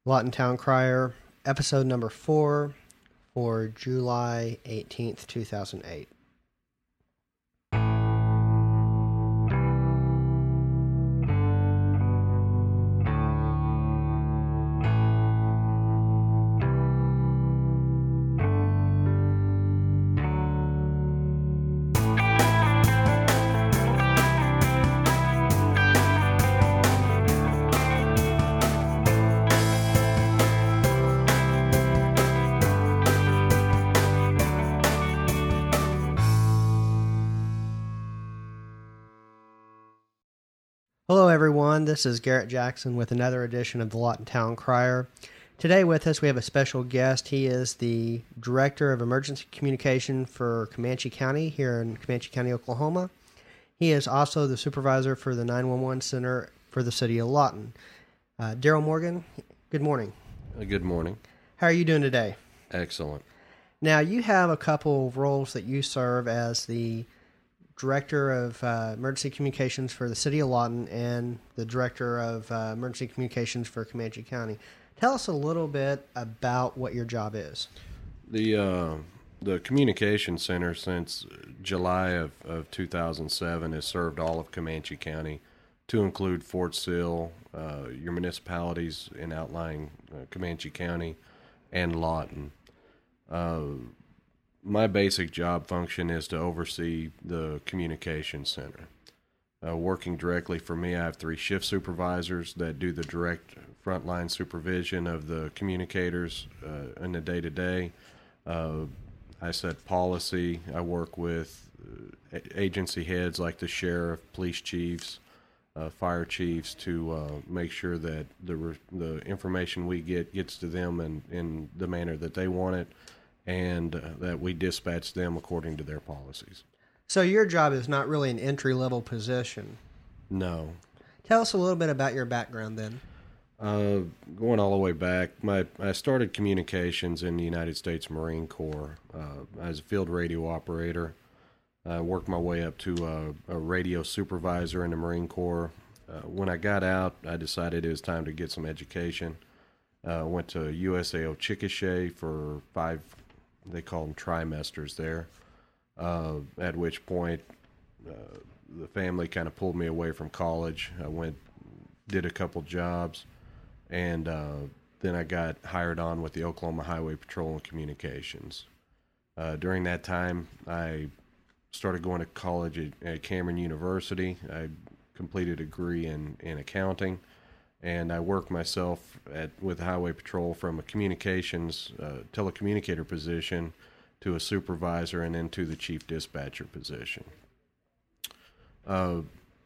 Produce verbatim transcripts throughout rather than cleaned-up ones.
Lawton Town Crier, episode number four for July eighteenth, two thousand eight. Hello everyone, this is Garrett Jackson with another edition of the Lawton Town Crier. Today with us we have a special guest. He is the Director of Emergency Communication for Comanche County here in Comanche County, Oklahoma. He is also the Supervisor for the nine one one Center for the City of Lawton. Uh, Daryl Morgan, good morning. Uh, good morning. How are you doing today? Excellent. Now you have a couple of roles that you serve as the Director of uh, Emergency Communications for the City of Lawton and the Director of uh, Emergency Communications for Comanche County. Tell us a little bit about what your job is. The uh, the Communication Center since July of, of two thousand seven has served all of Comanche County, to include Fort Sill, uh, your municipalities in outlying uh, Comanche County, and Lawton. Uh, My basic job function is to oversee the communication center. Uh, working directly for me, I have three shift supervisors that do the direct frontline supervision of the communicators uh, in the day-to-day. Uh, I set policy. I work with uh, agency heads like the sheriff, police chiefs, uh, fire chiefs to uh, make sure that the re- the information we get gets to them in, in the manner that they want it, and uh, that we dispatch them according to their policies. So your job is not really an entry-level position. No. Tell us a little bit about your background then. Uh, going all the way back, my I started communications in the United States Marine Corps uh, as a field radio operator. I worked my way up to a, a radio supervisor in the Marine Corps. Uh, when I got out, I decided it was time to get some education. I uh, went to U S A O Chickasha for five, they call them trimesters there, uh, at which point uh, the family kind of pulled me away from college. I went, did a couple jobs, and uh, then I got hired on with the Oklahoma Highway Patrol and Communications. Uh, during that time, I started going to college at, at Cameron University. I completed a degree in, in accounting, and I worked myself at with Highway Patrol from a communications uh, telecommunicator position to a supervisor and then to the chief dispatcher position. Uh,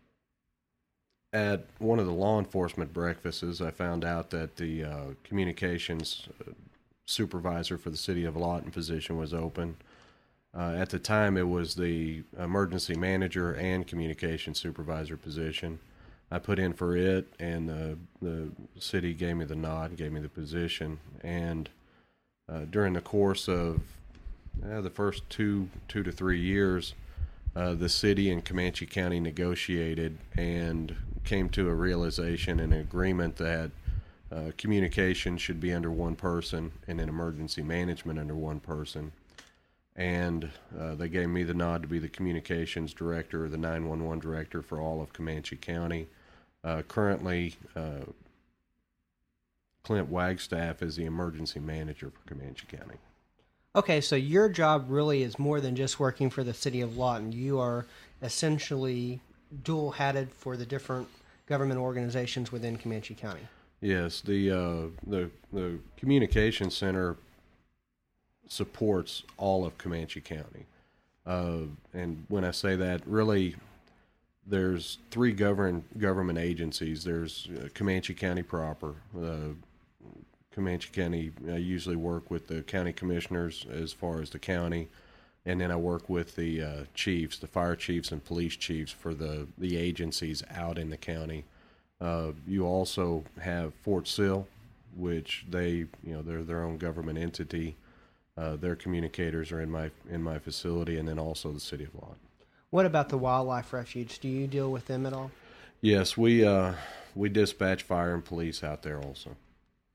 at one of the law enforcement breakfasts, I found out that the uh, communications supervisor for the City of Lawton position was open. Uh, at the time, it was the emergency manager and communications supervisor position. I put in for it, and uh, the city gave me the nod, gave me the position. And uh, during the course of uh, the first two, two to three years, uh, the city and Comanche County negotiated and came to a realization and an agreement that uh, communication should be under one person and then emergency management under one person. And uh, they gave me the nod to be the communications director or the nine one one director for all of Comanche County. Uh, currently, uh, Clint Wagstaff is the emergency manager for Comanche County. Okay, so your job really is more than just working for the City of Lawton. You are essentially dual-hatted for the different government organizations within Comanche County. Yes, the uh, the the communication center supports all of Comanche County, uh, and when I say that, really, there's three govern government agencies. There's uh, Comanche County proper. Uh, Comanche County, I usually work with the county commissioners as far as the county, and then I work with the uh, chiefs, the fire chiefs and police chiefs for the, the agencies out in the county. Uh, you also have Fort Sill, which they, you know, they're their own government entity. Uh, their communicators are in my in my facility, and then also the City of Lawton. What about the wildlife refuge? Do you deal with them at all? Yes, we uh, we dispatch fire and police out there also.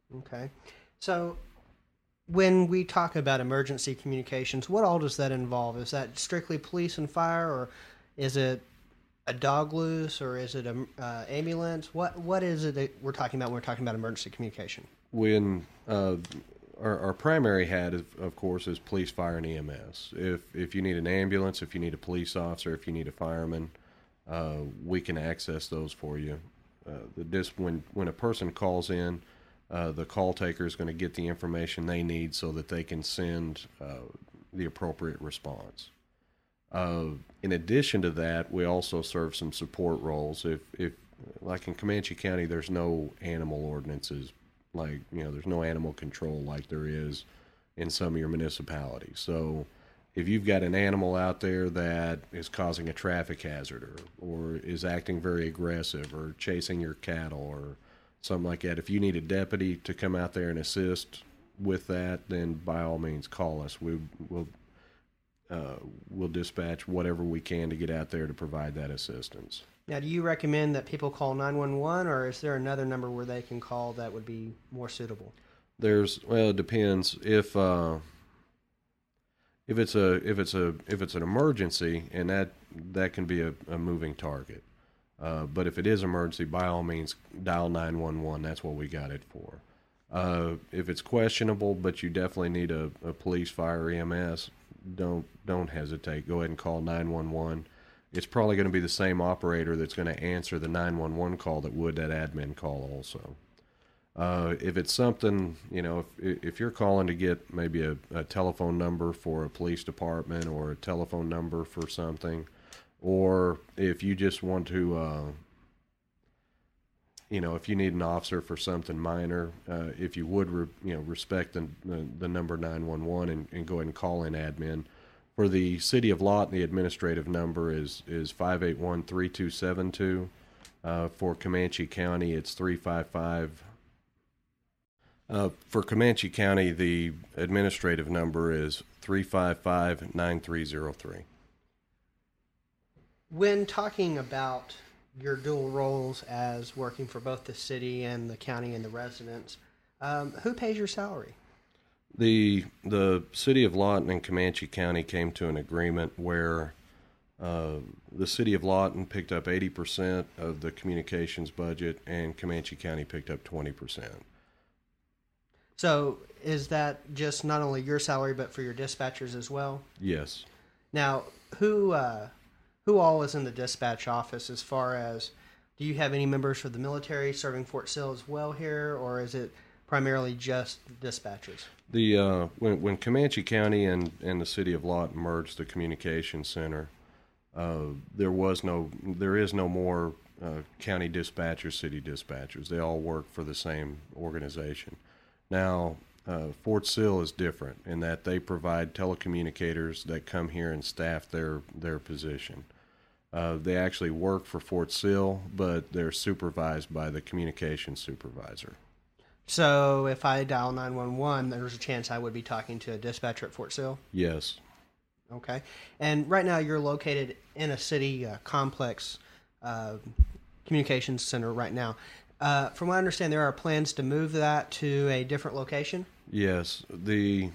Okay. So when we talk about emergency communications, what all does that involve? Is that strictly police and fire, or is it a dog loose, or is it a uh, ambulance? What what is it that we're talking about when we're talking about emergency communication? When uh, our, our primary hat, is, of course, is police, fire, and E M S. If if you need an ambulance, if you need a police officer, if you need a fireman, uh, we can access those for you. Uh, the dis- when when a person calls in, uh, the call taker is going to get the information they need so that they can send uh, the appropriate response. Uh, in addition to that, we also serve some support roles. If if like in Comanche County, there's no animal ordinances, like you know, there's no animal control like there is in some of your municipalities. So if you've got an animal out there that is causing a traffic hazard or, or is acting very aggressive or chasing your cattle or something like that, if you need a deputy to come out there and assist with that, then by all means call us. We will uh, we'll dispatch whatever we can to get out there to provide that assistance. Now, do you recommend that people call nine one one, or is there another number where they can call that would be more suitable? There's well, it depends if. Uh, If it's a if it's a if it's an emergency, and that that can be a, a moving target, uh, but if it is emergency, by all means dial nine one one. That's what we got it for. Uh, if it's questionable, but you definitely need a, a police, fire, E M S, don't don't hesitate. Go ahead and call nine one one. It's probably going to be the same operator that's going to answer the nine one one call that would that admin call also. Uh, if it's something, you know, if if you're calling to get maybe a, a telephone number for a police department or a telephone number for something, or if you just want to, uh, you know, if you need an officer for something minor, uh, if you would, re, you know, respect the, the, the number nine one one and, and go ahead and call in admin. For the city of Lawton, the administrative number is, is five eight one, three two seven two. Uh, for Comanche County, it's three five five. Uh, for Comanche County, the administrative number is three five five, nine three zero three. When talking about your dual roles as working for both the city and the county and the residents, um, who pays your salary? The the city of Lawton and Comanche County came to an agreement where uh, the city of Lawton picked up eighty percent of the communications budget and Comanche County picked up twenty percent. So is that just not only your salary, but for your dispatchers as well? Yes. Now, who uh, who all is in the dispatch office as far as, do you have any members for the military serving Fort Sill as well here, or is it primarily just dispatchers? The uh, when when Comanche County and, and the city of Lawton merged the communications center, uh, there was no there is no more uh, county dispatchers, city dispatchers. They all work for the same organization. Now, uh, Fort Sill is different in that they provide telecommunicators that come here and staff their, their position. Uh, they actually work for Fort Sill, but they're supervised by the communications supervisor. So if I dial nine one one, there's a chance I would be talking to a dispatcher at Fort Sill? Yes. Okay. And right now you're located in a city uh, complex uh, communications center right now. Uh, from what I understand, there are plans to move that to a different location? Yes. The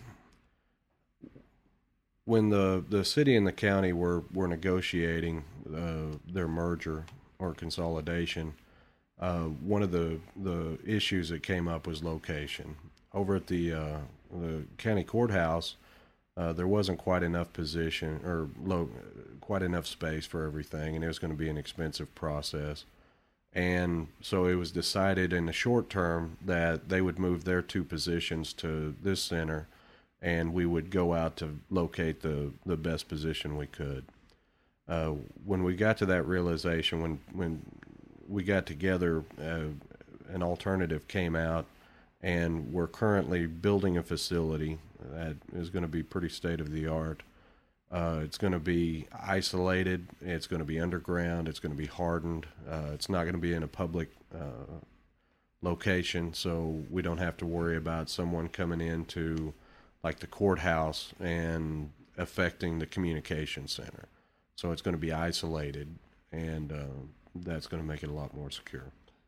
when the, the city and the county were, were negotiating uh, their merger or consolidation, uh, one of the, the issues that came up was location. Over at the uh, the county courthouse, uh, there wasn't quite enough position or low, quite enough space for everything, and it was going to be an expensive process. And so it was decided in the short term that they would move their two positions to this center, and we would go out to locate the, the best position we could. Uh, when we got to that realization, when when we got together, uh, an alternative came out, and we're currently building a facility that is going to be pretty state-of-the-art. Uh, it's going to be isolated. It's going to be underground. It's going to be hardened. Uh, it's not going to be in a public uh, location, so we don't have to worry about someone coming into, like, the courthouse and affecting the communication center. So it's going to be isolated, and uh, that's going to make it a lot more secure.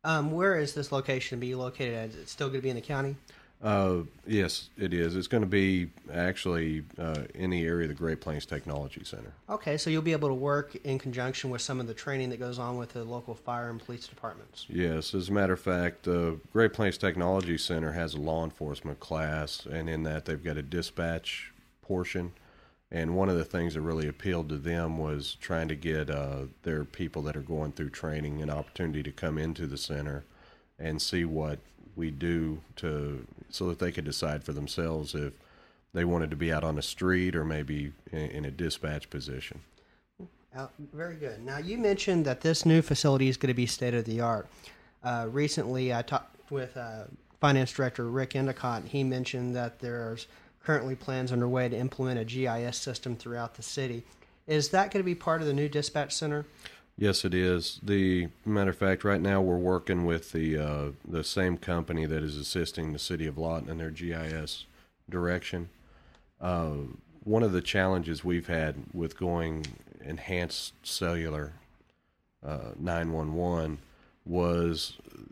Um, where is this location to be located at? Is it still going to be in the county? Uh, yes, it is. It's going to be actually uh, in the area of the Great Plains Technology Center. Okay, so you'll be able to work in conjunction with some of the training that goes on with the local fire and police departments. Yes, as a matter of fact, the Great Plains Technology Center has a law enforcement class, and in that they've got a dispatch portion. And one of the things that really appealed to them was trying to get uh, their people that are going through training an opportunity to come into the center and see what we do to so that they could decide for themselves if they wanted to be out on the street or maybe in, in a dispatch position. Uh, very good. Now, you mentioned that this new facility is going to be state-of-the-art. Uh, recently, I talked with uh, Finance Director Rick Endicott, and he mentioned that there's currently plans underway to implement a G I S system throughout the city. Is that going to be part of the new dispatch center? Yes, it is. The matter of fact, right now we're working with the uh, the same company that is assisting the city of Lawton in their G I S direction. Uh, one of the challenges we've had with going enhanced cellular uh, nine one one was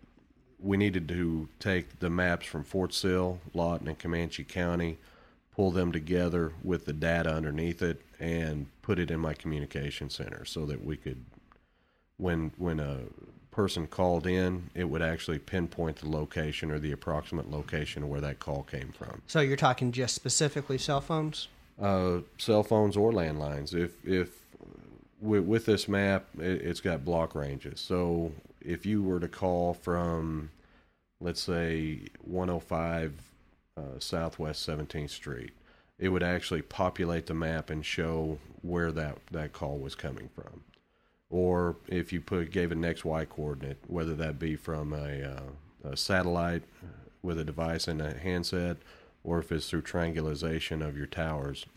we needed to take the maps from Fort Sill, Lawton, and Comanche County, pull them together with the data underneath it, and put it in my communication center so that we could, when when a person called in, it would actually pinpoint the location or the approximate location of where that call came from. So you're talking just specifically cell phones? Uh, cell phones or landlines. If if with, with this map, it, it's got block ranges. So if you were to call from, let's say, one oh five uh, Southwest seventeenth Street, it would actually populate the map and show where that, that call was coming from. Or if you put gave an X Y coordinate, whether that be from a, uh, a satellite with a device and a handset, or if it's through triangulation of your towers,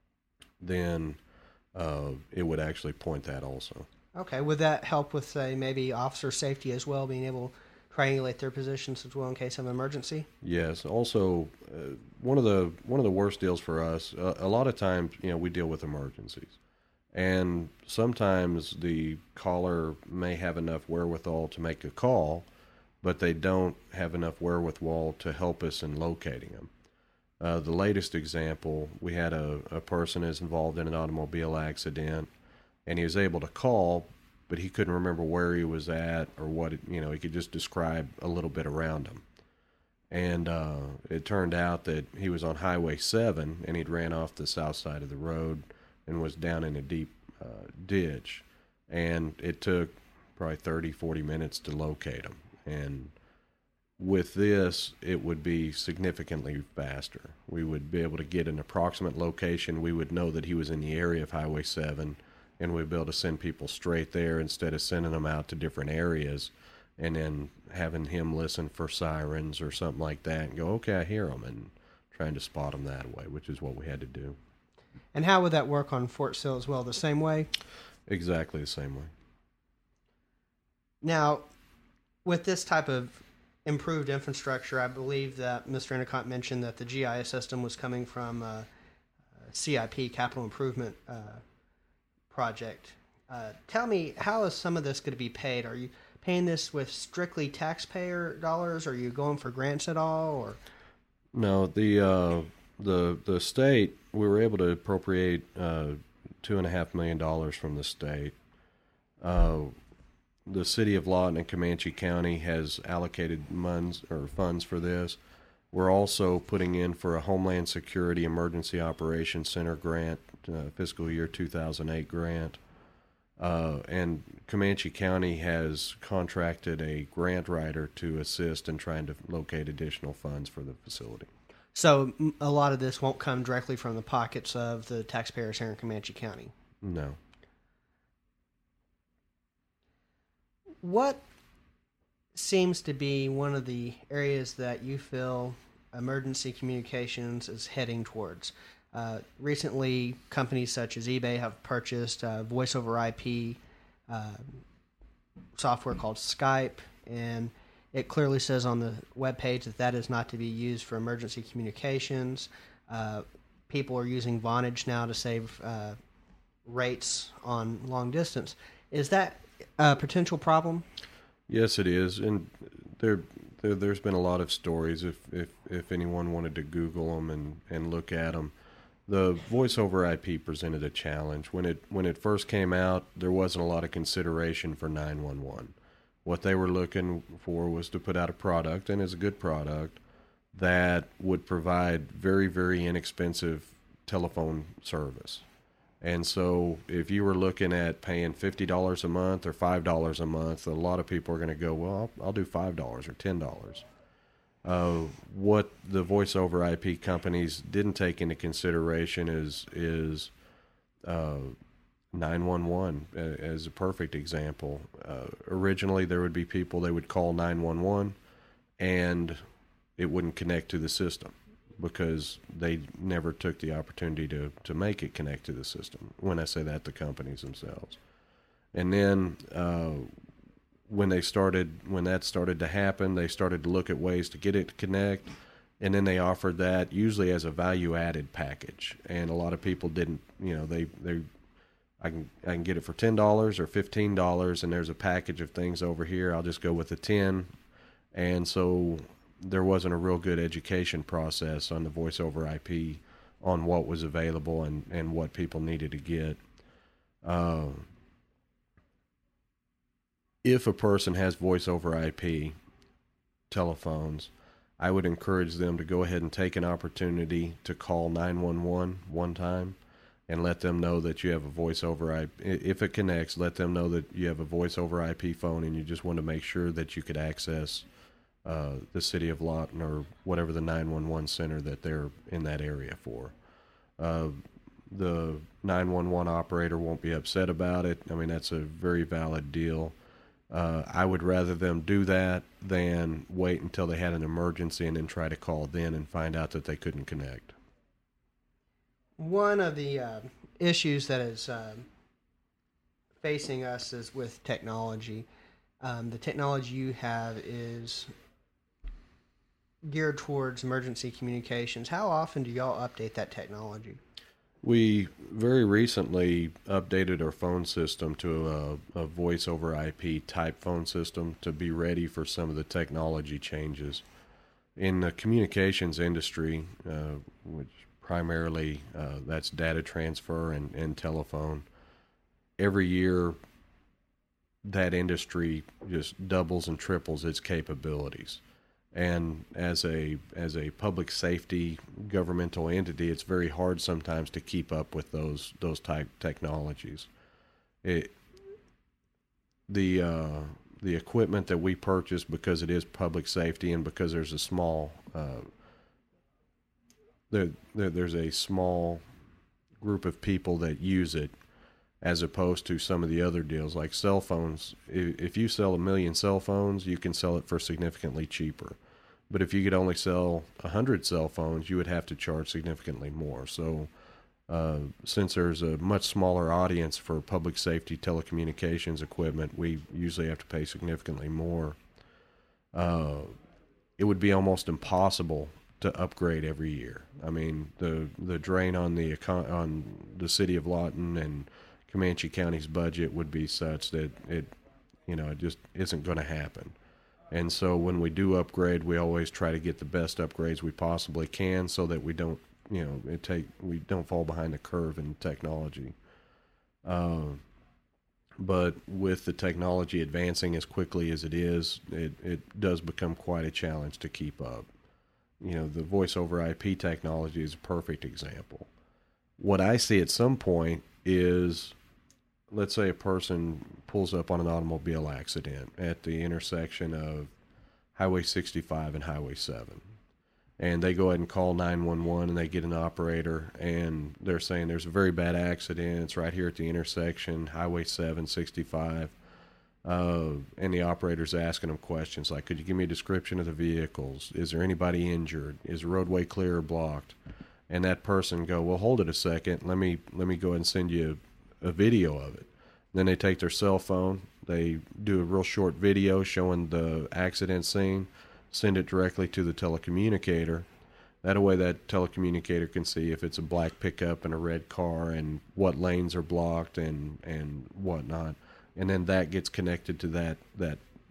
then uh, it would actually point that also. Okay. Would that help with, say, maybe officer safety as well, being able to triangulate their positions as well in case of emergency? Yes. Also, uh, one of the one of the worst deals for us, uh, a lot of times, you know, we deal with emergencies. And sometimes the caller may have enough wherewithal to make a call, but they don't have enough wherewithal to help us in locating them. Uh, the latest example, we had a, a person is involved in an automobile accident, and he was able to call, but he couldn't remember where he was at or what, it, you know, he could just describe a little bit around him. And uh, it turned out that he was on Highway seven, and he'd ran off the south side of the road and was down in a deep uh, ditch. And it took probably thirty, forty minutes to locate him. And with this, it would be significantly faster. We would be able to get an approximate location. We would know that he was in the area of Highway seven, and we'd be able to send people straight there instead of sending them out to different areas and then having him listen for sirens or something like that and go, okay, I hear them, and trying to spot them that way, which is what we had to do. And how would that work on Fort Sill as well? The same way? Exactly the same way. Now, with this type of improved infrastructure, I believe that Mister Endicott mentioned that the G I S system was coming from uh, C I P, Capital Improvement uh, Project. Uh, tell me, how is some of this going to be paid? Are you paying this with strictly taxpayer dollars? Are you going for grants at all? Or no, the uh, the the state, we were able to appropriate uh, two and a half million dollars from the state. Uh, the city of Lawton and Comanche County has allocated funds or funds for this. We're also putting in for a Homeland Security Emergency Operations Center grant, uh, fiscal year two thousand eight grant. Uh, and Comanche County has contracted a grant writer to assist in trying to locate additional funds for the facility. So a lot of this won't come directly from the pockets of the taxpayers here in Comanche County? No. What seems to be one of the areas that you feel emergency communications is heading towards? Uh, recently, companies such as eBay have purchased uh, voice over I P uh, software called Skype, and it clearly says on the webpage that that is not to be used for emergency communications. Uh, people are using Vonage now to save uh, rates on long distance. Is that a potential problem? Yes, it is, and there, there there's been a lot of stories. If if if anyone wanted to Google them and and look at them, the voice over I P presented a challenge when it when it first came out. There wasn't a lot of consideration for nine one one. What they were looking for was to put out a product, and it's a good product, that would provide very, very inexpensive telephone service. And so if you were looking at paying fifty dollars a month or five dollars a month, a lot of people are going to go, well, I'll, I'll do five dollars or ten dollars. Uh, what the voice over I P companies didn't take into consideration is, is uh, nine one one as a perfect example. Uh, originally, there would be people, they would call nine one one and it wouldn't connect to the system because they never took the opportunity to, to make it connect to the system. When I say that, the companies themselves. And then uh, when they started, when that started to happen, they started to look at ways to get it to connect. And then they offered that usually as a value added package. And a lot of people didn't, you know, they, they, I can, I can get it for ten dollars or fifteen dollars and there's a package of things over here. I'll just go with the ten. And so there wasn't a real good education process on the voice over I P on what was available and, and what people needed to get. Uh, if a person has voice over I P telephones, I would encourage them to go ahead and take an opportunity to call nine one one one time and let them know that you have a voice over I P. If it connects, let them know that you have a voice over I P phone and you just want to make sure that you could access Uh, the city of Lawton or whatever the nine one one center that they're in that area for. Uh, the nine one one operator won't be upset about it. I mean, that's a very valid deal. Uh, I would rather them do that than wait until they had an emergency and then try to call then and find out that they couldn't connect. One of the uh, issues that is uh, facing us is with technology. Um, the technology you have is geared towards emergency communications. How often do y'all update that technology? We very recently updated our phone system to a, a voice over I P type phone system to be ready for some of the technology changes. In the communications industry, uh, which primarily uh, that's data transfer and, and telephone, every year that industry just doubles and triples its capabilities. And as a as a public safety governmental entity, it's very hard sometimes to keep up with those those type technologies. It, the uh, the equipment that we purchase, because it is public safety and because there's a small uh, there, there there's a small group of people that use it, as opposed to some of the other deals like cell phones. If you sell a million cell phones, you can sell it for significantly cheaper. But if you could only sell a hundred cell phones, you would have to charge significantly more. So uh, since there's a much smaller audience for public safety telecommunications equipment, we usually have to pay significantly more. Uh, it would be almost impossible to upgrade every year. I mean, the the drain on the econ- on the city of Lawton and Comanche County's budget would be such that it, you know, it just isn't going to happen. And so when we do upgrade, we always try to get the best upgrades we possibly can so that we don't, you know, it take we don't fall behind the curve in technology. Uh, but with the technology advancing as quickly as it is, it, it does become quite a challenge to keep up. You know, the voice over I P technology is a perfect example. What I see at some point is, let's say a person pulls up on an automobile accident at the intersection of Highway sixty-five and Highway seven. And they go ahead and call nine one one and they get an operator and they're saying there's a very bad accident. It's right here at the intersection, Highway seven, sixty-five. Uh, and the operator's asking them questions like, could you give me a description of the vehicles? Is there anybody injured? Is the roadway clear or blocked? And that person go, well, hold it a second. Let me, let me go ahead and send you a video of it. Then they take their cell phone, they do a real short video showing the accident scene, send it directly to the telecommunicator. That way that telecommunicator can see if it's a black pickup and a red car and what lanes are blocked and, and whatnot. And then that gets connected to that, that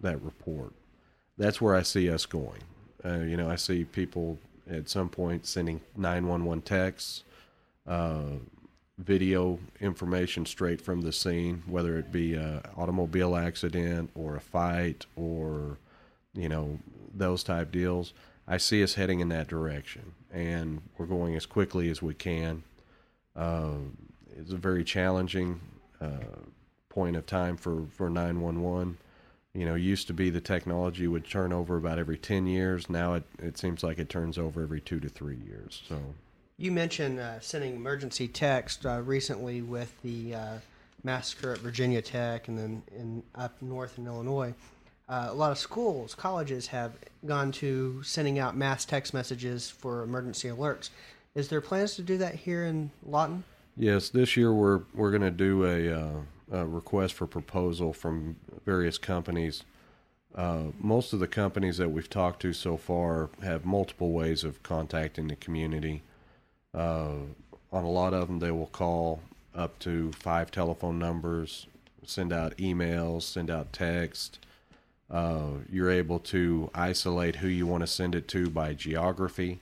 that report. That's where I see us going. Uh, you know, I see people at some point sending nine one one texts, uh, video information straight from the scene, whether it be an automobile accident or a fight or, you know, those type deals. I see us heading in that direction, and we're going as quickly as we can. Uh, it's a very challenging uh, point of time for, for nine one one. You know, used to be the technology would turn over about every ten years. Now it, it seems like it turns over every two to three years. So, you mentioned uh, sending emergency text uh, recently with the uh, massacre at Virginia Tech and then in up north in Illinois. Uh, a lot of schools, colleges have gone to sending out mass text messages for emergency alerts. Is there plans to do that here in Lawton? Yes, this year we're we're going to do a, uh, a request for proposal from various companies. Uh, most of the companies that we've talked to so far have multiple ways of contacting the community. Uh, on a lot of them, they will call up to five telephone numbers, send out emails, send out text. Uh, you're able to isolate who you want to send it to by geography,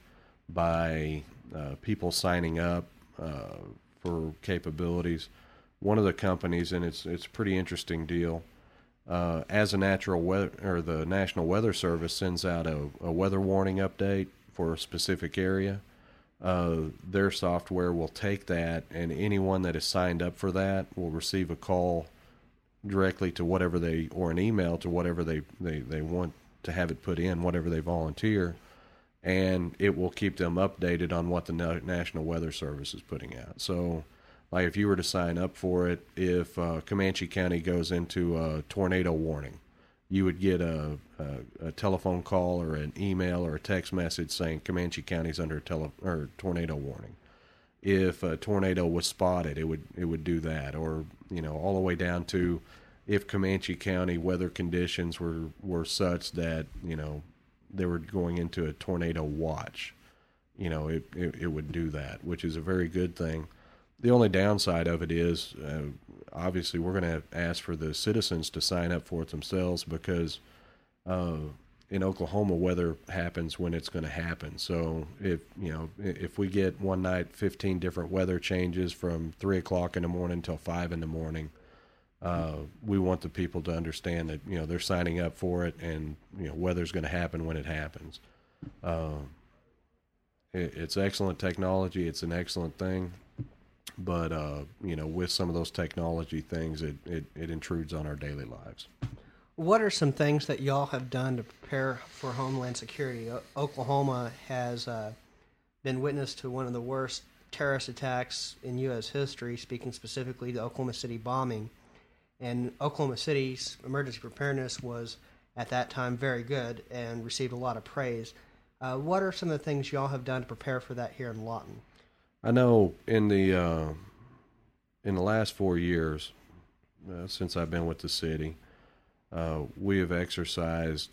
by uh, people signing up uh, for capabilities. One of the companies, and it's it's a pretty interesting deal. Uh, as a natural weather or the National Weather Service sends out a, a weather warning update for a specific area, uh, their software will take that, and anyone that is signed up for that will receive a call directly to whatever they, or an email to whatever they, they, they want to have it put in, whatever they volunteer, and it will keep them updated on what the National Weather Service is putting out. So, like if you were to sign up for it, if uh, Comanche County goes into a tornado warning, you would get a, a, a telephone call or an email or a text message saying Comanche County's under a tele, or tornado warning. If a tornado was spotted, it would it would do that, or you know, all the way down to if Comanche County weather conditions were were such that you know they were going into a tornado watch, you know, it it, it would do that, which is a very good thing. The only downside of it is, uh, obviously, we're going to ask for the citizens to sign up for it themselves because uh, in Oklahoma, weather happens when it's going to happen. So if you know, if we get one night fifteen different weather changes from three o'clock in the morning until five in the morning, uh, we want the people to understand that you know they're signing up for it, and you know weather's going to happen when it happens. Uh, it, it's excellent technology. It's an excellent thing. But, uh, you know, with some of those technology things, it, it, it intrudes on our daily lives. What are some things that y'all have done to prepare for Homeland Security? O- Oklahoma has uh, been witness to one of the worst terrorist attacks in U S history, speaking specifically the Oklahoma City bombing. And Oklahoma City's emergency preparedness was, at that time, very good and received a lot of praise. Uh, what are some of the things y'all have done to prepare for that here in Lawton? I know in the uh, in the last four years, uh, since I've been with the city, uh, we have exercised,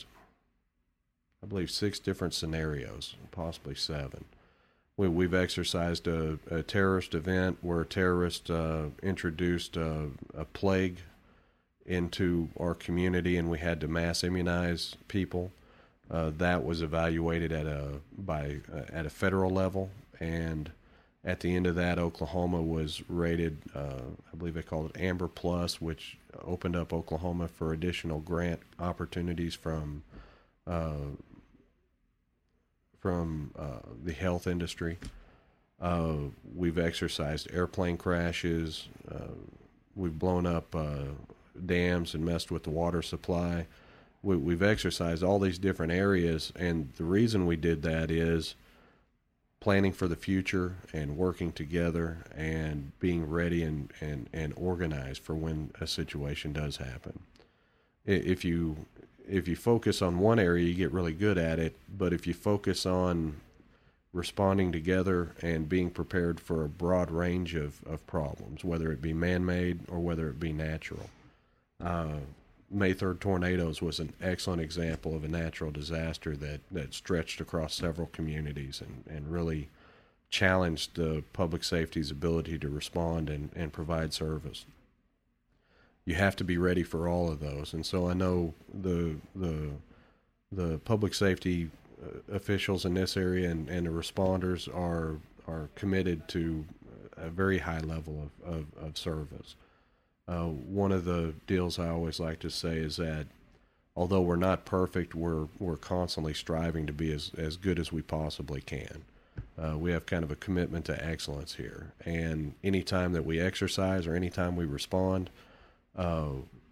I believe, six different scenarios, possibly seven. We, we've exercised a, a terrorist event where a terrorist uh, introduced a, a plague into our community, and we had to mass immunize people. Uh, that was evaluated at a by uh, at a federal level, and at the end of that, Oklahoma was rated, uh, I believe they called it Amber Plus, which opened up Oklahoma for additional grant opportunities from uh, from uh, the health industry. Uh, we've exercised airplane crashes. Uh, we've blown up uh, dams and messed with the water supply. We, we've exercised all these different areas, and the reason we did that is planning for the future and working together and being ready and, and, and organized for when a situation does happen. If you if you focus on one area, you get really good at it, but if you focus on responding together and being prepared for a broad range of, of problems, whether it be man-made or whether it be natural. Uh, May third tornadoes was an excellent example of a natural disaster that, that stretched across several communities and, and really challenged the public safety's ability to respond and, and provide service. you have to be ready for all of those. And so I know the the the public safety officials in this area and, and the responders are are committed to a very high level of, of, of service. Uh, one of the deals I always like to say is that although we're not perfect, we're we're constantly striving to be as, as good as we possibly can. Uh, we have kind of a commitment to excellence here, and anytime that we exercise or anytime we respond, uh,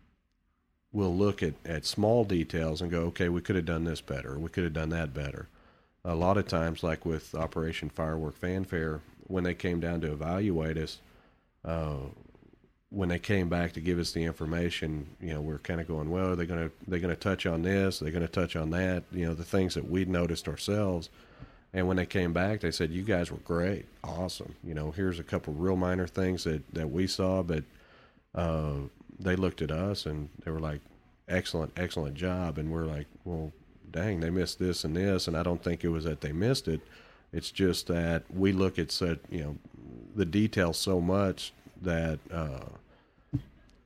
we'll look at, at small details and go, okay, we could have done this better, or we could have done that better. A lot of times, like with Operation Firework Fanfare, when they came down to evaluate us, uh, when they came back to give us the information, you know, we're kind of going, well, are they going to they're going to touch on this? They're going to touch on that? You know, the things that we'd noticed ourselves. And when they came back, they said, you guys were great, awesome. You know, here's a couple real minor things that, that we saw, but uh, they looked at us and they were like, excellent, excellent job. And we're like, well, dang, they missed this and this. And I don't think it was that they missed it. It's just that we look at such, you know, the details so much that uh,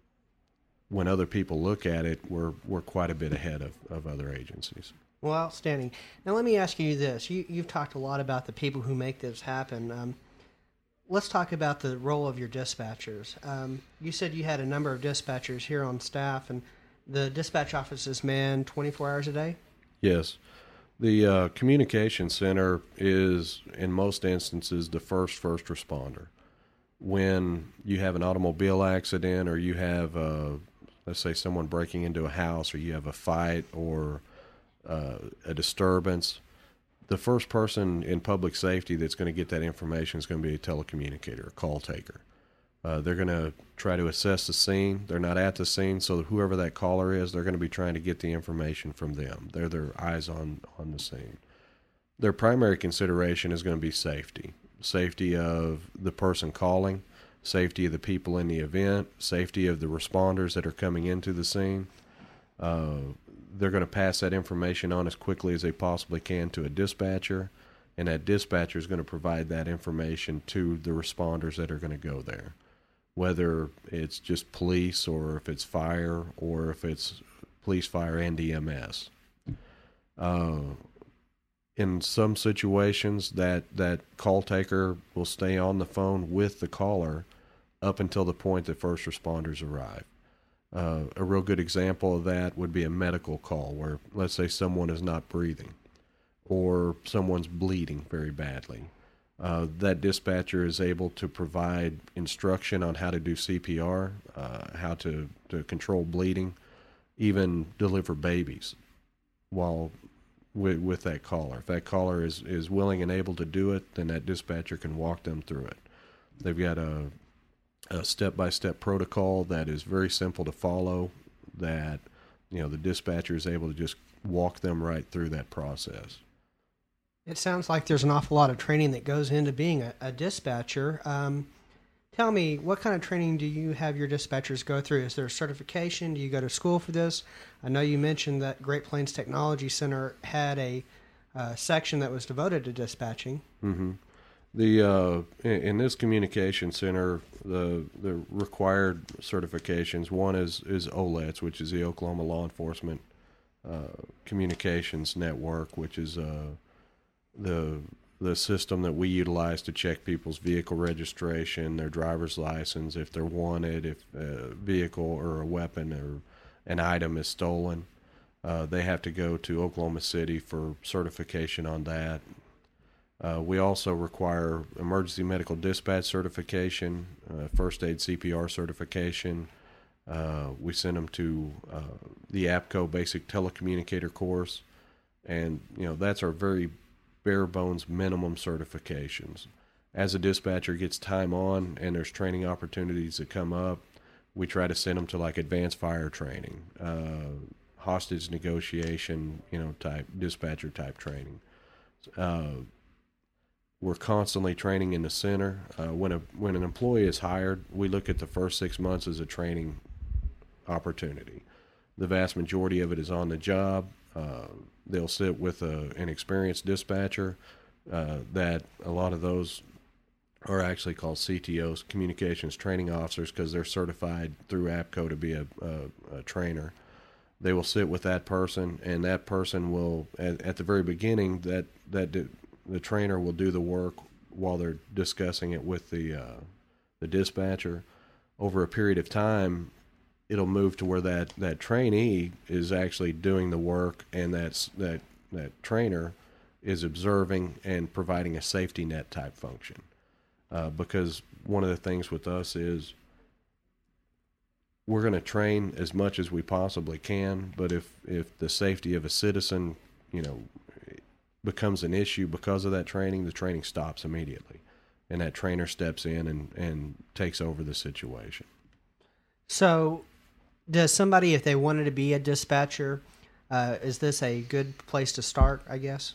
when other people look at it, we're we're quite a bit ahead of, of other agencies. Well, outstanding. Now, let me ask you this. You, you've talked a lot about the people who make this happen. Um, let's talk about the role of your dispatchers. Um, you said you had a number of dispatchers here on staff, and the dispatch office is manned twenty-four hours a day? Yes. The uh, communication center is, in most instances, the first first responder. When you have an automobile accident or you have, uh, let's say, someone breaking into a house or you have a fight or uh, a disturbance, the first person in public safety that's going to get that information is going to be a telecommunicator, a call taker. Uh, they're going to try to assess the scene. They're not at the scene, so whoever that caller is, they're going to be trying to get the information from them. They're their eyes on, on the scene. Their primary consideration is going to be safety. Safety of the person calling, safety of the people in the event, safety of the responders that are coming into the scene. Uh, they're going to pass that information on as quickly as they possibly can to a dispatcher, and that dispatcher is going to provide that information to the responders that are going to go there, whether it's just police or if it's fire or if it's police, fire, and E M S. Uh, in some situations, that, that call taker will stay on the phone with the caller up until the point that first responders arrive. Uh, a real good example of that would be a medical call where, let's say, someone is not breathing or someone's bleeding very badly. Uh, that dispatcher is able to provide instruction on how to do C P R, uh, how to, to control bleeding, even deliver babies while with, with that caller. If that caller is, is willing and able to do it, then that dispatcher can walk them through it. They've got a a step-by-step protocol that is very simple to follow, that, you know, the dispatcher is able to just walk them right through that process. It sounds like there's an awful lot of training that goes into being a, a dispatcher. Um, tell me, what kind of training do you have your dispatchers go through? Is there a certification? Do you go to school for this? I know you mentioned that Great Plains Technology Center had a uh, section that was devoted to dispatching. Mm-hmm. The uh, in, in this communication center, the the required certifications, one is is O L E T S, which is the Oklahoma Law Enforcement uh, Communications Network, which is uh, the the system that we utilize to check people's vehicle registration, their driver's license, if they're wanted, if a vehicle or a weapon or an item is stolen. Uh, they have to go to Oklahoma City for certification on that. Uh, we also require emergency medical dispatch certification, uh, first aid C P R certification. Uh, we send them to uh, the APCO basic telecommunicator course, and you know that's our very bare bones minimum certifications. As a dispatcher gets time on and there's training opportunities that come up, we try to send them to like advanced fire training, uh, hostage negotiation, you know, type dispatcher type training. Uh, We're constantly training in the center. Uh, when a when an employee is hired, we look at the first six months as a training opportunity. The vast majority of it is on the job. Uh, they'll sit with a, an experienced dispatcher. Uh, that a lot of those are actually called C T Os, Communications Training Officers, because they're certified through APCO to be a, a, a trainer. They will sit with that person, and that person will, at, at the very beginning, that that di- the trainer will do the work while they're discussing it with the uh, the dispatcher. Over a period of time, it'll move to where that, that trainee is actually doing the work, and that's that that trainer is observing and providing a safety net type function. Uh, because one of the things with us is we're going to train as much as we possibly can, but if, if the safety of a citizen, you know, becomes an issue because of that training, the training stops immediately, and that trainer steps in and, and takes over the situation. So does somebody, if they wanted to be a dispatcher, uh, is this a good place to start, I guess?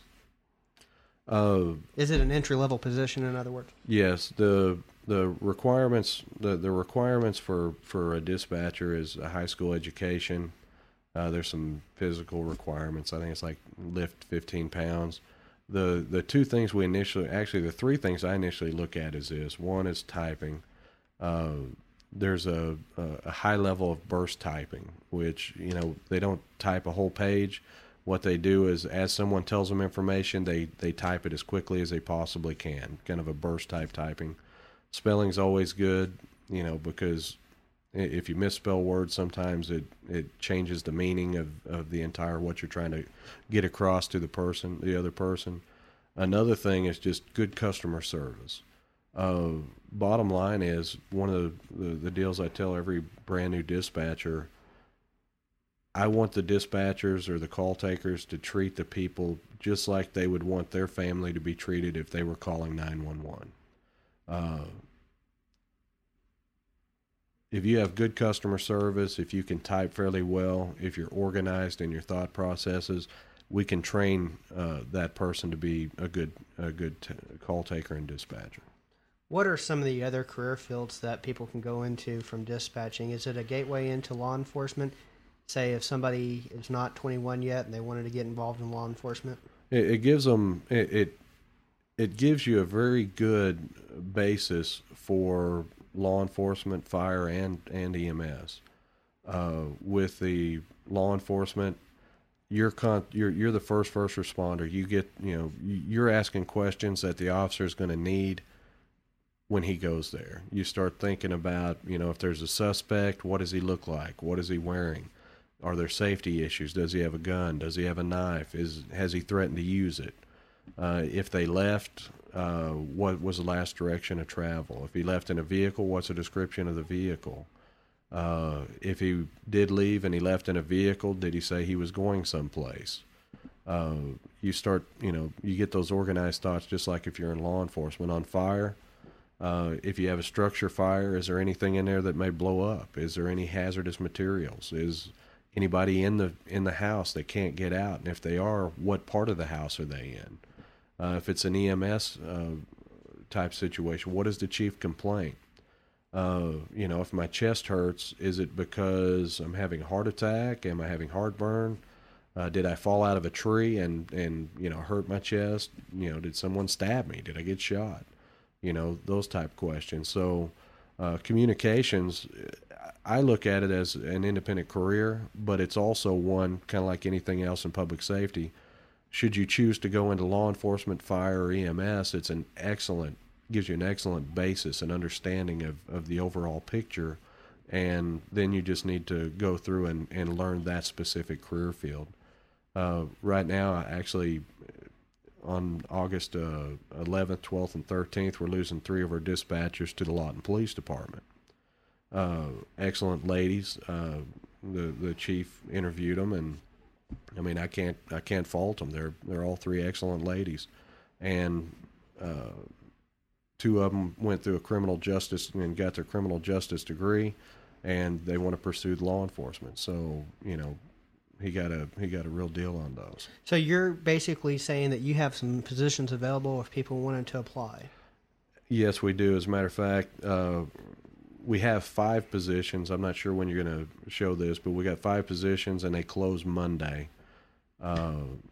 Uh, is it an entry-level position, in other words? Yes. The the requirements the, the requirements for, for a dispatcher is a high school education. Uh, there's some physical requirements. I think it's like lift fifteen pounds. The the two things we initially, actually the three things I initially look at is this. One is typing. Uh, there's a, a, a high level of burst typing, which, you know, they don't type a whole page. What they do is, as someone tells them information, they, they type it as quickly as they possibly can, kind of a burst type typing. Spelling's always good, you know, because if you misspell words, sometimes it, it changes the meaning of, of the entire, what you're trying to get across to the person, the other person. Another thing is just good customer service. Uh, bottom line is, one of the, the, the deals I tell every brand new dispatcher, I want the dispatchers or the call takers to treat the people just like they would want their family to be treated if they were calling nine one one. Uh, if you have good customer service, if you can type fairly well, if you're organized in your thought processes, we can train uh, that person to be a good a good t- call taker and dispatcher. What are some of the other career fields that people can go into from dispatching? Is it a gateway into law enforcement? Say if somebody is not twenty-one yet and they wanted to get involved in law enforcement? It, it gives them it, it it gives you a very good basis for law enforcement, fire, and and E M S. Uh, with the law enforcement, you're con- you're you're the first first responder. You get you know you're asking questions that the officer is going to need when he goes there. You start thinking about, you know, if there's a suspect, what does he look like? What is he wearing? Are there safety issues? Does he have a gun? Does he have a knife? Is has he threatened to use it? Uh, if they left, uh, what was the last direction of travel? If he left in a vehicle, what's the description of the vehicle? Uh, if he did leave and he left in a vehicle, did he say he was going someplace? Uh, you start, you know, you get those organized thoughts just like if you're in law enforcement. On fire, uh, if you have a structure fire, is there anything in there that may blow up? Is there any hazardous materials? Is anybody in the in the house that can't get out? And if they are, what part of the house are they in? Uh, if it's an E M S uh, type situation, what is the chief complaint? Uh, you know, if my chest hurts, is it because I'm having a heart attack? Am I having heartburn? Uh, did I fall out of a tree and, and, you know, hurt my chest? You know, did someone stab me? Did I get shot? You know, those type questions. So uh, communications, I look at it as an independent career, but it's also one, kind of like anything else in public safety. Should you choose to go into law enforcement, fire, or E M S, it's an excellent, gives you an excellent basis and understanding of, of the overall picture. And then you just need to go through and, and learn that specific career field. Uh, right now, actually, on August uh, eleventh, twelfth, and thirteenth, we're losing three of our dispatchers to the Lawton Police Department. Uh, excellent ladies. Uh, the the chief interviewed them, and I mean, I can't I can't fault them. They're they're all three excellent ladies, and uh, two of them went through a criminal justice and got their criminal justice degree, and they want to pursue law enforcement. So, you know, he got a he got a real deal on those. So you're basically saying that you have some positions available if people wanted to apply? Yes, we do. As a matter of fact, uh, we have five positions. I'm not sure when you're going to show this, but we got five positions, and they close Monday. Uh,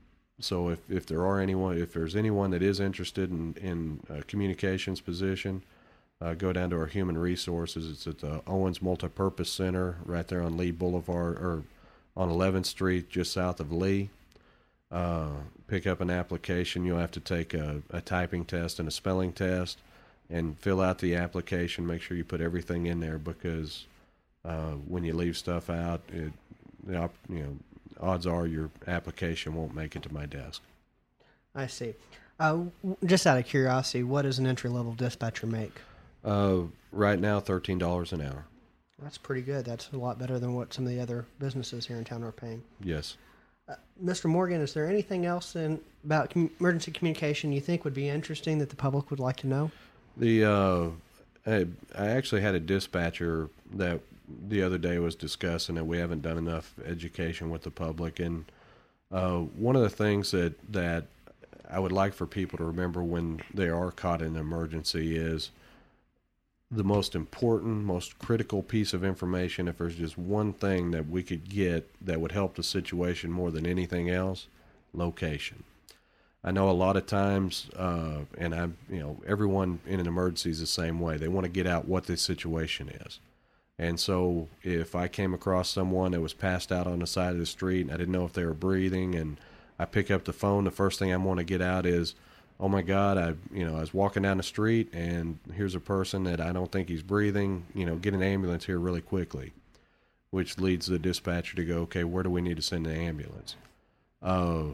so if, if there are anyone, if there's anyone that is interested in, in a communications position, uh, go down to our human resources. It's at the Owens Multipurpose Center right there on Lee Boulevard, or on eleventh Street, just south of Lee. Uh, pick up an application. You'll have to take a, a typing test and a spelling test and fill out the application. Make sure you put everything in there, because uh, when you leave stuff out, it, you know, odds are your application won't make it to my desk. I see. Uh, just out of curiosity, what does an entry-level dispatcher make? Uh, right now, thirteen dollars an hour. That's pretty good. That's a lot better than what some of the other businesses here in town are paying. Yes. Uh, Mister Morgan, is there anything else in, about com- emergency communication you think would be interesting that the public would like to know? The uh, I, I actually had a dispatcher that the other day was discussing that we haven't done enough education with the public, and uh, one of the things that that I would like for people to remember when they are caught in an emergency is the most important, most critical piece of information. If there's just one thing that we could get that would help the situation more than anything else, location. I know a lot of times, uh, and I, you know, everyone in an emergency is the same way. They want to get out what the situation is. And so if I came across someone that was passed out on the side of the street and I didn't know if they were breathing, and I pick up the phone, the first thing I want to get out is, oh my God, I, you know, I was walking down the street and here's a person that I don't think he's breathing, you know, get an ambulance here really quickly, which leads the dispatcher to go, okay, where do we need to send the ambulance? Uh,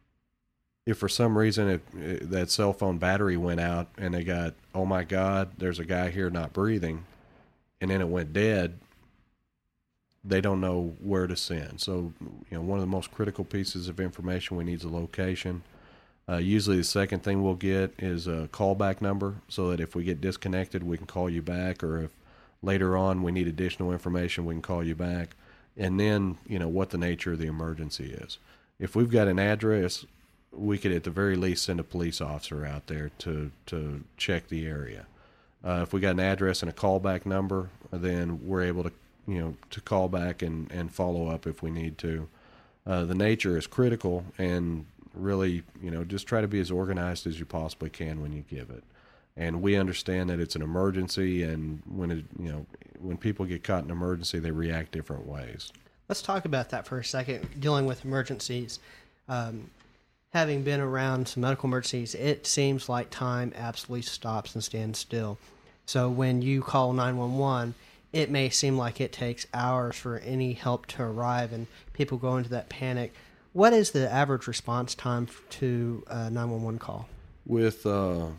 if for some reason it, it, that cell phone battery went out and they got, oh my God, there's a guy here not breathing, and then it went dead, they don't know where to send. So, you know, one of the most critical pieces of information we need is a location. Uh, usually the second thing we'll get is a callback number, so that if we get disconnected, we can call you back, or if later on we need additional information, we can call you back. And then, you know, what the nature of the emergency is. If we've got an address, we could at the very least send a police officer out there to, to check the area. Uh, if we got an address and a callback number, then we're able to, you know, to call back and, and follow up if we need to. Uh, the nature is critical, and really, you know, just try to be as organized as you possibly can when you give it. And we understand that it's an emergency, and when it, you know, when people get caught in an emergency, they react different ways. Let's talk about that for a second, dealing with emergencies. Um, having been around some medical emergencies, it seems like time absolutely stops and stands still. So when you call nine one one, it may seem like it takes hours for any help to arrive, and people go into that panic. What is the average response time to a nine one one call? With uh,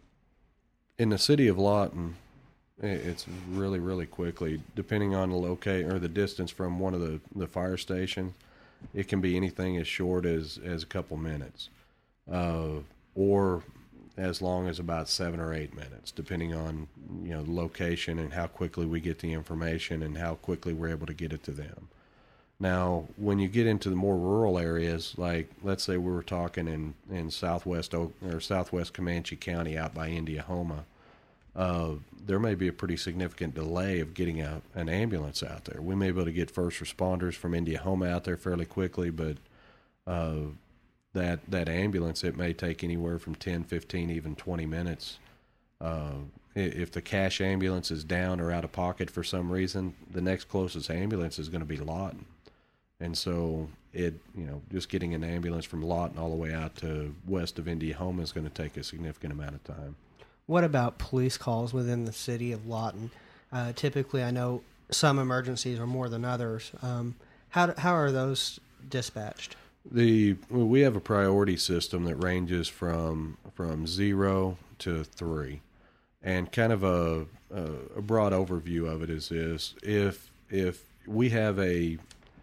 in the city of Lawton, it's really, really quickly, depending on the locate or the distance from one of the, the fire stations. It can be anything as short as, as a couple minutes, uh, or as long as about seven or eight minutes, depending on, you know, the location and how quickly we get the information and how quickly we're able to get it to them. Now, when you get into the more rural areas, like let's say we were talking in, in southwest or southwest Comanche County out by Indiahoma, uh, there may be a pretty significant delay of getting a, an ambulance out there. We may be able to get first responders from Indiahoma out there fairly quickly, but uh, that that ambulance, it may take anywhere from ten, fifteen, even twenty minutes. Uh, if the cash ambulance is down or out of pocket for some reason, the next closest ambulance is going to be Lawton. And so it, you know, just getting an ambulance from Lawton all the way out to west of Indiahoma is going to take a significant amount of time. What about police calls within the city of Lawton? Uh, typically, I know some emergencies are more than others. Um, how how are those dispatched? The we have a priority system that ranges from from zero to three, and kind of a a, a broad overview of it is this: if if we have a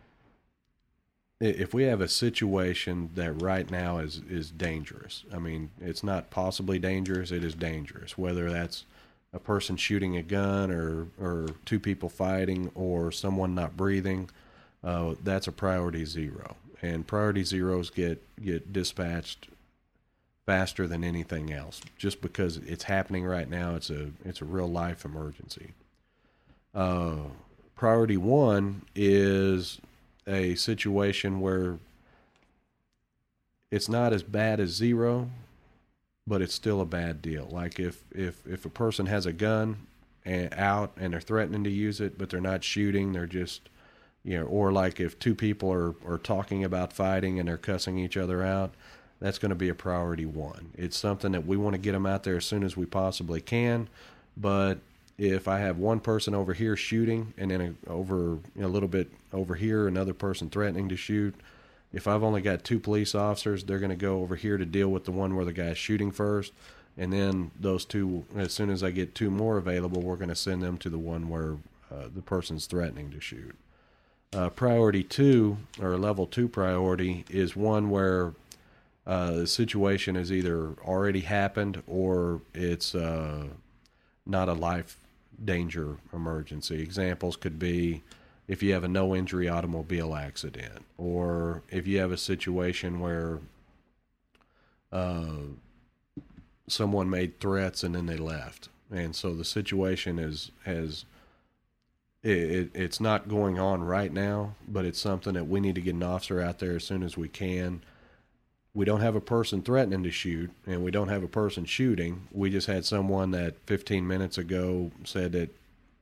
If we have a situation that right now is, is dangerous, I mean, it's not possibly dangerous, it is dangerous, whether that's a person shooting a gun or, or two people fighting or someone not breathing, uh, that's a priority zero. And priority zeros get, get dispatched faster than anything else, just because it's happening right now. It's a, it's a real life emergency. Uh, priority one is a situation where it's not as bad as zero, but it's still a bad deal. Like if if if a person has a gun and out and they're threatening to use it, but they're not shooting, they're just, you know, or like if two people are, are talking about fighting and they're cussing each other out, that's going to be a priority one. It's something that we want to get them out there as soon as we possibly can. But if I have one person over here shooting and then a, over you know, a little bit over here, another person threatening to shoot, if I've only got two police officers, they're going to go over here to deal with the one where the guy's shooting first. And then those two, as soon as I get two more available, we're going to send them to the one where uh, the person's threatening to shoot. Uh, priority two, or level two priority, is one where uh, the situation has either already happened or it's uh, not a life danger emergency. Examples could be if you have a no injury automobile accident, or if you have a situation where uh, someone made threats and then they left, and so the situation is has it, it, it's not going on right now, but it's something that we need to get an officer out there as soon as we can. We don't have a person threatening to shoot, and we don't have a person shooting. We just had someone that fifteen minutes ago said that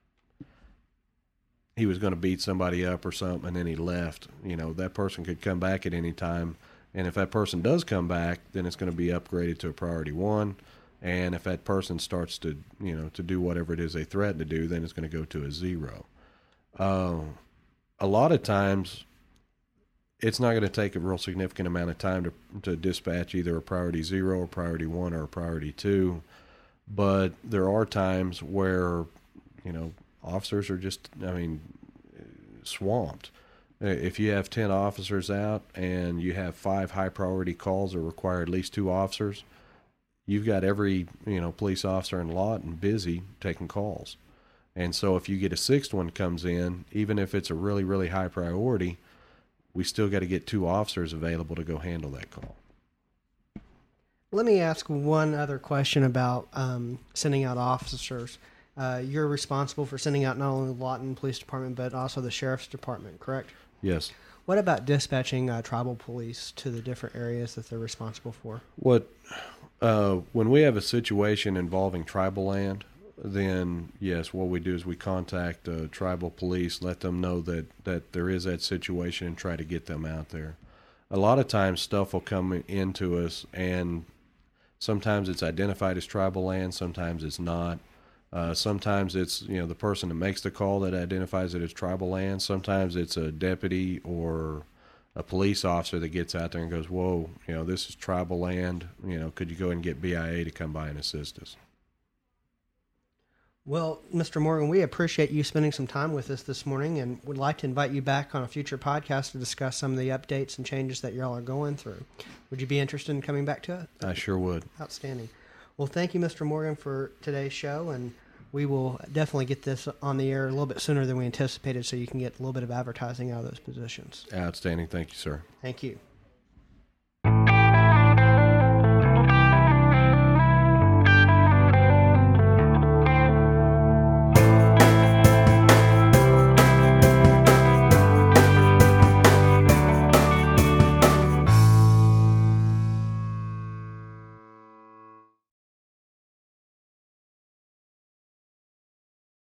he was going to beat somebody up or something, and then he left. You know, that person could come back at any time, and if that person does come back, then it's going to be upgraded to a priority one. And if that person starts to, you know, to do whatever it is they threaten to do, then it's going to go to a zero. Uh, a lot of times, it's not going to take a real significant amount of time to to dispatch either a priority zero, or priority one, or a priority two. But there are times where, you know, officers are just, I mean, swamped. If you have ten officers out and you have five high priority calls that require at least two officers, you've got every, you know, police officer in the lot and busy taking calls. And so if you get a sixth one comes in, even if it's a really, really high priority, we still got to get two officers available to go handle that call. Let me ask one other question about um, sending out officers. Uh, you're responsible for sending out not only the Lawton Police Department, but also the Sheriff's Department, correct? Yes. What about dispatching uh, tribal police to the different areas that they're responsible for? What, uh, when we have a situation involving tribal land, then yes, what we do is we contact uh, tribal police, let them know that, that there is that situation, and try to get them out there. A lot of times stuff will come into us, and sometimes it's identified as tribal land, sometimes it's not. Uh, sometimes it's, you know, the person that makes the call that identifies it as tribal land. Sometimes it's a deputy or a police officer that gets out there and goes, whoa, you know, this is tribal land. You know, could you go ahead and get B I A to come by and assist us? Well, Mister Morgan, we appreciate you spending some time with us this morning, and would like to invite you back on a future podcast to discuss some of the updates and changes that y'all are going through. Would you be interested in coming back to it? I sure would. Outstanding. Well, thank you, Mister Morgan, for today's show, and we will definitely get this on the air a little bit sooner than we anticipated, so you can get a little bit of advertising out of those positions. Outstanding. Thank you, sir. Thank you.